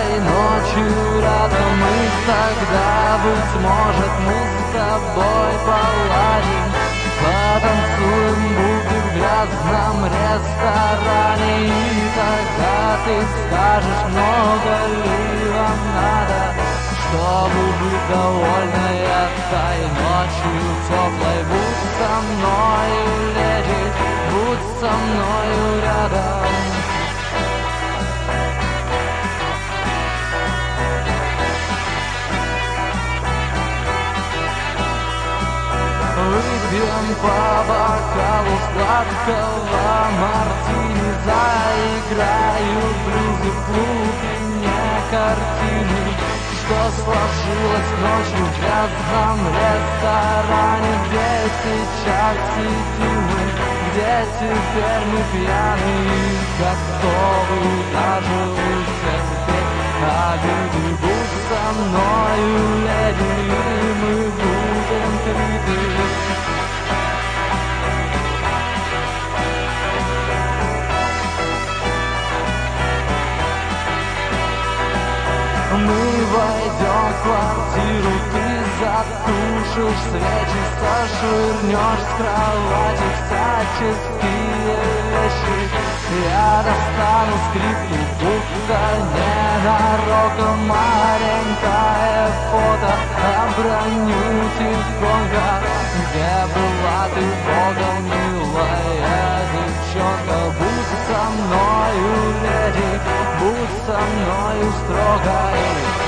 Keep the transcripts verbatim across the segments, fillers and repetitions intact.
этой ночью рядом, и тогда, быть может, мы с тобой поладим. Потанцуем будто в грязном ресторане, и тогда ты скажешь, много ли вам надо, чтобы быть довольной этой ночью теплой. Будь со мною, леди, будь со мною рядом. Выпьем по бокалу сладкого мартини, заиграют блюзы в клубе, не картины, что сложилось ночью в грязном ресторане, где сейчас сидим мы, где теперь мы пьяны и готовы даже утерпеть обиды. Будь со мною, леди, и мы будем квиты. Мы войдем в квартиру, ты затушишь свечи, сошвырнешь с кровати всяческие вещи. Я достану скрипку, будто ненароком, маленькое фото, оброню тихонько. Где была ты, Бога милая девчонка? Будь со мною, леди, будь со мною строгой.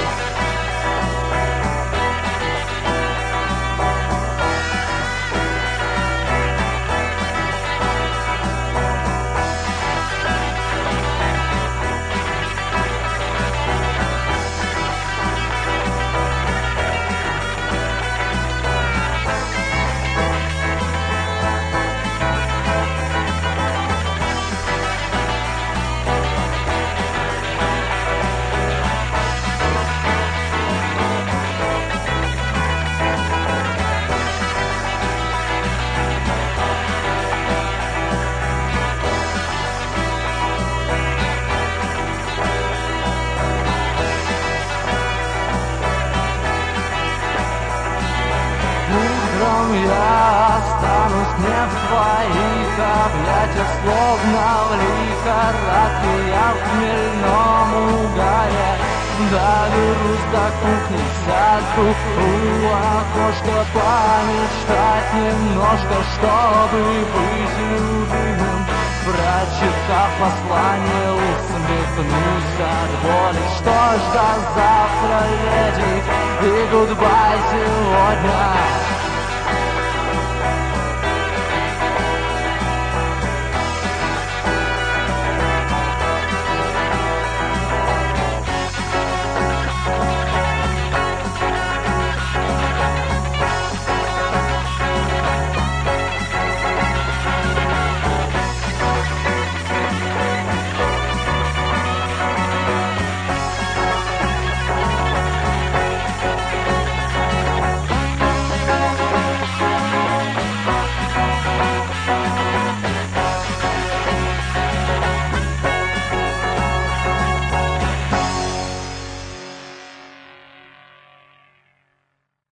Я останусь не в твоих объятиях, словно в лихорадке я в хмельном угаре. Доберусь до кухни, сяду у окошка, помечтать немножко, чтобы быть любимым. Прочитав послание, усмехнусь от боли. Что ж, до завтра, леди, и гудбай сегодня.